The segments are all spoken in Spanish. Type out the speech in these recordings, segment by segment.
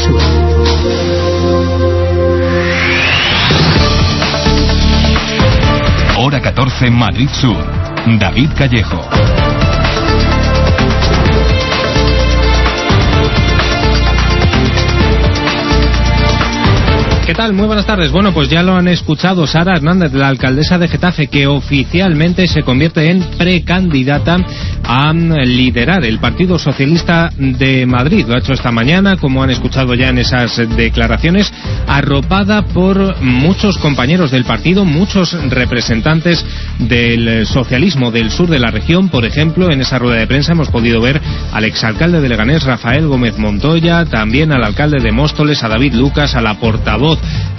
Sur. Hora 14, Madrid Sur. David Callejo. ¿Qué tal? Muy buenas tardes. Bueno, pues ya lo han escuchado, Sara Hernández, la alcaldesa de Getafe, que oficialmente se convierte en precandidata a liderar el Partido Socialista de Madrid. Lo ha hecho esta mañana, como han escuchado ya en esas declaraciones, arropada por muchos compañeros del partido, muchos representantes del socialismo del sur de la región. Por ejemplo, en esa rueda de prensa hemos podido ver al exalcalde de Leganés, Rafael Gómez Montoya, también al alcalde de Móstoles, a David Lucas, a la portavoz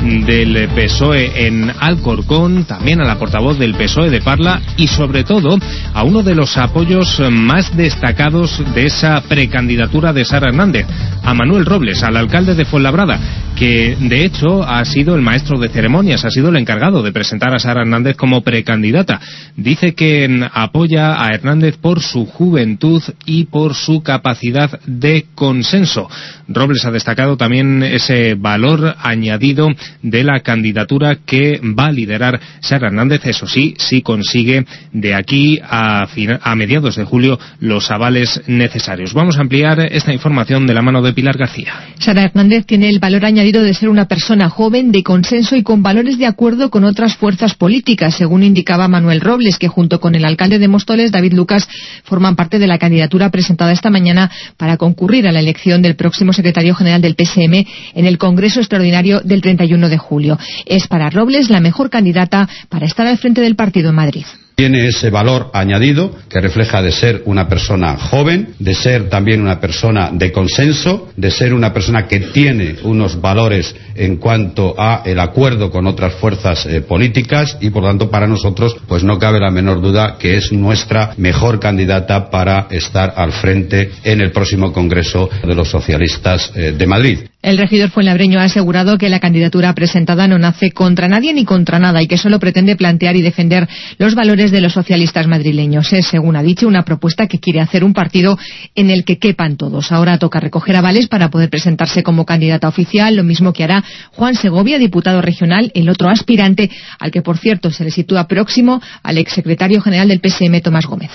del PSOE en Alcorcón, también a la portavoz del PSOE de Parla y sobre todo a uno de los apoyos más destacados de esa precandidatura de Sara Hernández, a Manuel Robles, al alcalde de Fuenlabrada, que de hecho ha sido el maestro de ceremonias, ha sido el encargado de presentar a Sara Hernández como precandidata. Dice que apoya a Hernández por su juventud y por su capacidad de consenso. Robles ha destacado también ese valor añadido de la candidatura que va a liderar Sara Hernández, eso sí, si consigue de aquí a mediados de julio los avales necesarios. Vamos a ampliar esta información de la mano de Pilar García. Sara Hernández tiene el valor añadido de ser una persona joven, de consenso y con valores de acuerdo con otras fuerzas políticas, según indicaba Manuel Robles, que junto con el alcalde de Móstoles, David Lucas, forman parte de la candidatura presentada esta mañana para concurrir a la elección del próximo secretario general del PSM en el Congreso Extraordinario del 31 de julio. Es para Robles la mejor candidata para estar al frente del partido en Madrid. Tiene ese valor añadido que refleja de ser una persona joven, de ser también una persona de consenso, de ser una persona que tiene unos valores en cuanto a el acuerdo con otras fuerzas políticas y por tanto para nosotros pues no cabe la menor duda que es nuestra mejor candidata para estar al frente en el próximo Congreso de los Socialistas de Madrid. El regidor fuenlabreño ha asegurado que la candidatura presentada no nace contra nadie ni contra nada y que solo pretende plantear y defender los valores de los socialistas madrileños. Es, según ha dicho, una propuesta que quiere hacer un partido en el que quepan todos. Ahora toca recoger avales para poder presentarse como candidata oficial, lo mismo que hará Juan Segovia, diputado regional, el otro aspirante, al que por cierto se le sitúa próximo al exsecretario general del PSM, Tomás Gómez.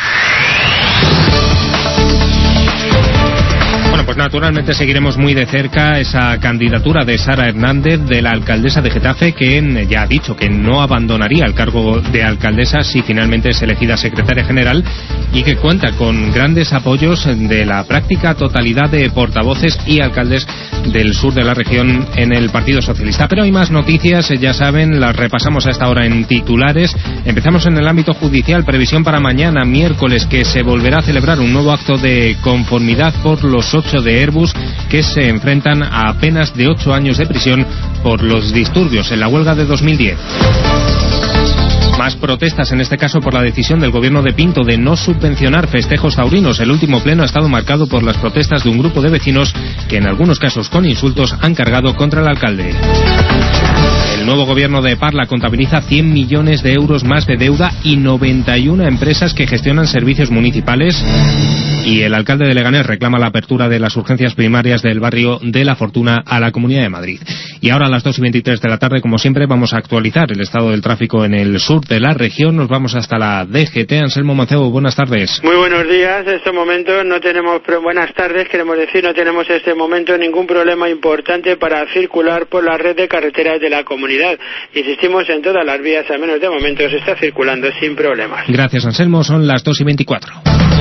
Bueno, pues naturalmente seguiremos muy de cerca esa candidatura de Sara Hernández, de la alcaldesa de Getafe, que ya ha dicho que no abandonaría el cargo de alcaldesa si finalmente es elegida secretaria general y que cuenta con grandes apoyos de la práctica totalidad de portavoces y alcaldes del sur de la región en el Partido Socialista. Pero hay más noticias, ya saben, las repasamos a esta hora en titulares. Empezamos en el ámbito judicial, previsión para mañana, miércoles, que se volverá a celebrar un nuevo acto de conformidad por los 8 de Airbus que se enfrentan a penas de 8 años de prisión por los disturbios en la huelga de 2010. Más protestas, en este caso por la decisión del gobierno de Pinto de no subvencionar festejos taurinos. El último pleno ha estado marcado por las protestas de un grupo de vecinos que en algunos casos con insultos han cargado contra el alcalde. El nuevo gobierno de Parla contabiliza 100 millones de euros más de deuda y 91 empresas que gestionan servicios municipales. Y el alcalde de Leganés reclama la apertura de las urgencias primarias del barrio de La Fortuna a la Comunidad de Madrid. Y ahora a las 2:23 de la tarde, como siempre, vamos a actualizar el estado del tráfico en el sur de la región. Nos vamos hasta la DGT. Anselmo Mancebo, buenas tardes. Muy buenos días. En este momento no tenemos... Buenas tardes, queremos decir, no tenemos en este momento ningún problema importante para circular por la red de carreteras de la comunidad. Insistimos en todas las vías, al menos de momento se está circulando sin problemas. Gracias, Anselmo. Son las 2:24.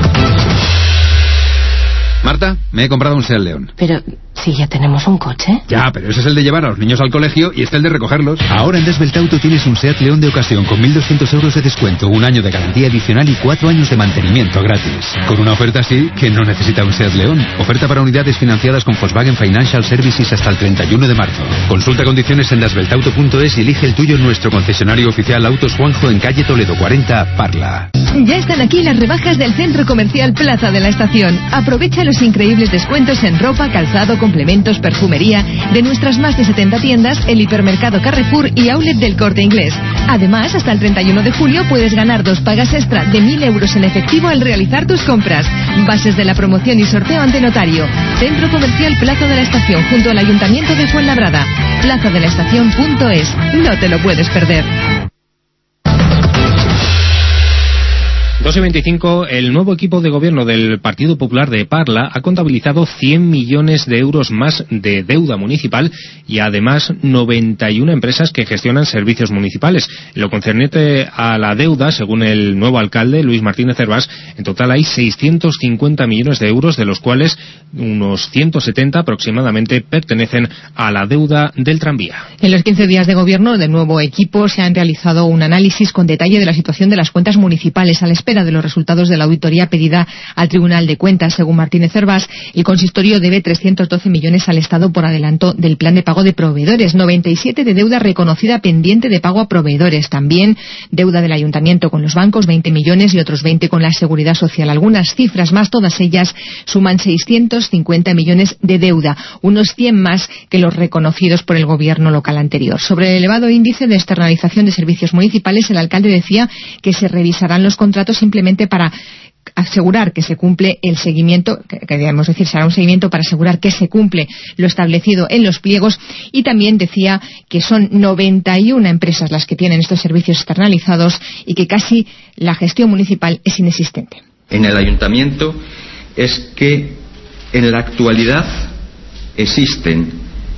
Marta, me he comprado un Seat León. Pero si ya tenemos un coche. Ya, pero ese es el de llevar a los niños al colegio y este el de recogerlos. Ahora en Desvelt Auto tienes un Seat León de ocasión con 1.200 euros de descuento, un año de garantía adicional y 4 años de mantenimiento gratis. Con una oferta así, ¿quién no necesita un Seat León? Oferta para unidades financiadas con Volkswagen Financial Services hasta el 31 de marzo. Consulta condiciones en desveltauto.es y elige el tuyo en nuestro concesionario oficial Autos Juanjo en calle Toledo 40, Parla. Ya están aquí las rebajas del Centro Comercial Plaza de la Estación. Aprovecha los increíbles descuentos en ropa, calzado, complementos, perfumería, de nuestras más de 70 tiendas, el hipermercado Carrefour y outlet del Corte Inglés. Además, hasta el 31 de julio puedes ganar 2 pagas extra de 1.000 euros en efectivo al realizar tus compras. Bases de la promoción y sorteo ante notario. Centro Comercial Plaza de la Estación, junto al Ayuntamiento de Fuenlabrada. plazadelaestacion.es. No te lo puedes perder. 2:25, el nuevo equipo de gobierno del Partido Popular de Parla ha contabilizado 100 millones de euros más de deuda municipal y además 91 empresas que gestionan servicios municipales. En lo concerniente a la deuda, según el nuevo alcalde, Luis Martínez Hervás, en total hay 650 millones de euros, de los cuales unos 170 aproximadamente pertenecen a la deuda del tranvía. En los 15 días de gobierno del nuevo equipo se han realizado un análisis con detalle de la situación de las cuentas municipales a la espera de los resultados de la auditoría pedida al Tribunal de Cuentas. Según Martínez Hervás, el consistorio debe 312 millones al Estado por adelanto del plan de pago de proveedores, 97 de deuda reconocida pendiente de pago a proveedores, también deuda del Ayuntamiento con los bancos, 20 millones y otros 20 con la Seguridad Social. Algunas cifras más, todas ellas suman 650 millones de deuda, unos 100 más que los reconocidos por el gobierno local anterior. Sobre el elevado índice de externalización de servicios municipales, el alcalde decía que se revisarán los contratos simplemente para asegurar que se cumple el seguimiento, que debemos decir, será un seguimiento para asegurar que se cumple lo establecido en los pliegos, y también decía que son 91 empresas las que tienen estos servicios externalizados y que casi la gestión municipal es inexistente. En el ayuntamiento es que en la actualidad existen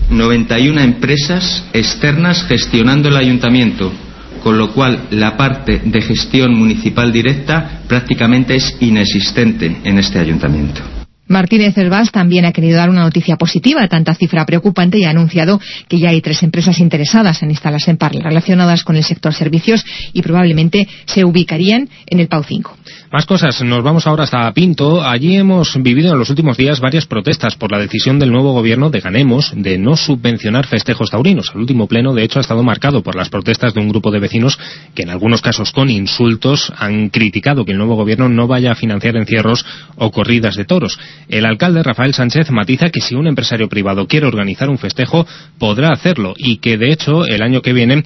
91 empresas externas gestionando el ayuntamiento, con lo cual la parte de gestión municipal directa prácticamente es inexistente en este ayuntamiento. Martínez Hervás también ha querido dar una noticia positiva a tanta cifra preocupante y ha anunciado que ya hay 3 empresas interesadas en instalarse en Parla, relacionadas con el sector servicios, y probablemente se ubicarían en el PAU 5. Más cosas, nos vamos ahora hasta Pinto. Allí hemos vivido en los últimos días varias protestas por la decisión del nuevo gobierno de Ganemos de no subvencionar festejos taurinos. El último pleno, de hecho, ha estado marcado por las protestas de un grupo de vecinos que, en algunos casos con insultos, han criticado que el nuevo gobierno no vaya a financiar encierros o corridas de toros. El alcalde Rafael Sánchez matiza que si un empresario privado quiere organizar un festejo, podrá hacerlo, y que de hecho el año que viene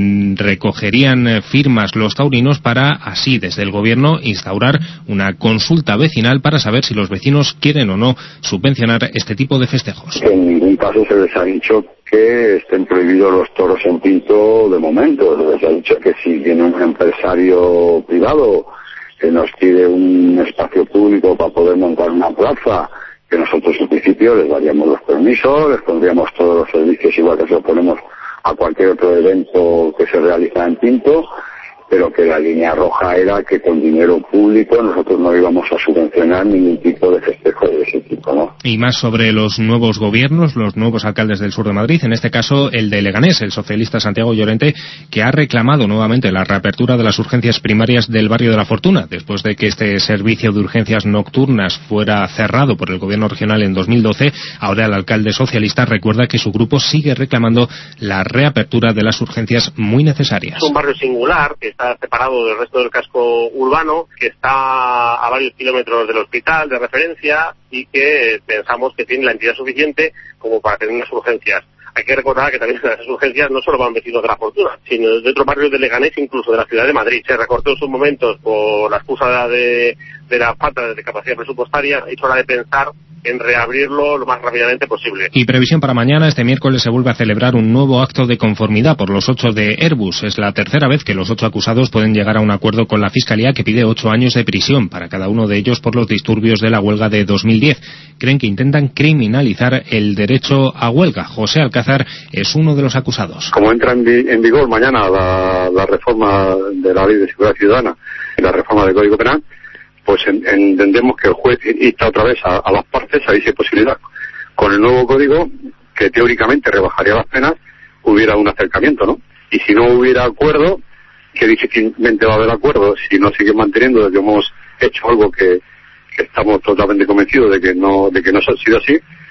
recogerían firmas los taurinos para así desde el gobierno instaurar una consulta vecinal para saber si los vecinos quieren o no subvencionar este tipo de festejos. En ningún caso se les ha dicho que estén prohibidos los toros en Pinto de momento. Se les ha dicho que si viene un empresario privado que nos pide un espacio público para poder montar una plaza, que nosotros en principio les daríamos los permisos, les pondríamos todos los servicios igual que se lo ponemos a cualquier otro evento que se realiza en Pinto, pero que la línea roja era que con dinero público nosotros no íbamos a subvencionar ningún tipo de festejo de ese tipo, ¿no? Y más sobre los nuevos gobiernos, los nuevos alcaldes del sur de Madrid, en este caso el de Leganés, el socialista Santiago Llorente, que ha reclamado nuevamente la reapertura de las urgencias primarias del barrio de la Fortuna, después de que este servicio de urgencias nocturnas fuera cerrado por el gobierno regional en 2012. Ahora el alcalde socialista recuerda que su grupo sigue reclamando la reapertura de las urgencias muy necesarias. Es un barrio singular que está separado del resto del casco urbano, que está a varios kilómetros del hospital de referencia y que pensamos que tiene la entidad suficiente como para tener unas urgencias. Hay que recordar que también en las urgencias no solo van vecinos de la Fortuna, sino de otros barrios de Leganés, incluso de la ciudad de Madrid. Se recortó en sus momentos por la excusa de la falta de capacidad presupuestaria. Es hora de pensar en reabrirlo lo más rápidamente posible. Y previsión para mañana: este miércoles se vuelve a celebrar un nuevo acto de conformidad por los 8 de Airbus. Es la tercera vez que los 8 acusados pueden llegar a un acuerdo con la Fiscalía, que pide 8 años de prisión para cada uno de ellos por los disturbios de la huelga de 2010. Creen que intentan criminalizar el derecho a huelga. José Alcázar es uno de los acusados. Como entra en vigor mañana la reforma de la Ley de Seguridad Ciudadana y la reforma del Código Penal, pues entendemos que el juez insta otra vez a las partes a esa posibilidad. Con el nuevo código, que teóricamente rebajaría las penas, hubiera un acercamiento, ¿no? Y si no hubiera acuerdo, que difícilmente va a haber acuerdo, si no sigue manteniendo que hemos hecho algo que estamos totalmente convencidos de que no ha sido así,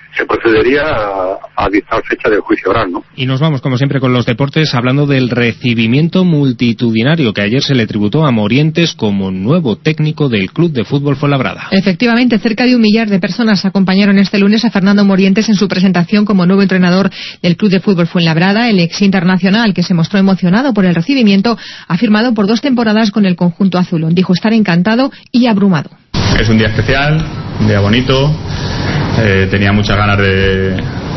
se procedería a dictar fecha del juicio oral, ¿no? Y nos vamos, como siempre, con los deportes, hablando del recibimiento multitudinario que ayer se le tributó a Morientes como nuevo técnico del Club de Fútbol Fuenlabrada. Efectivamente, cerca de 1 millar de personas acompañaron este lunes a Fernando Morientes en su presentación como nuevo entrenador del Club de Fútbol Fuenlabrada. El ex internacional, que se mostró emocionado por el recibimiento, ha firmado por 2 temporadas con el conjunto azulón. Dijo estar encantado y abrumado. Es un día especial, un día bonito. Tenía muchas ganas de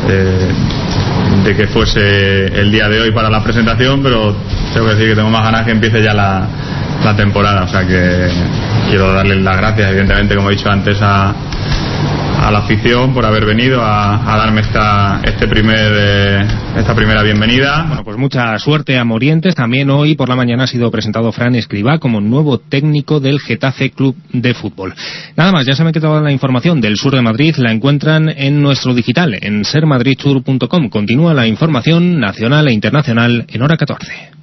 que fuese el día de hoy para la presentación, pero tengo que decir que tengo más ganas que empiece ya la temporada. O sea que quiero darles las gracias, evidentemente, como he dicho antes, a la afición por haber venido a darme esta primera bienvenida. Bueno, pues mucha suerte a Morientes. También hoy por la mañana ha sido presentado Fran Escribá como nuevo técnico del Getafe Club de Fútbol. Nada más, ya saben que toda la información del sur de Madrid la encuentran en nuestro digital, en sermadridsur.com. Continúa la información nacional e internacional en hora 14.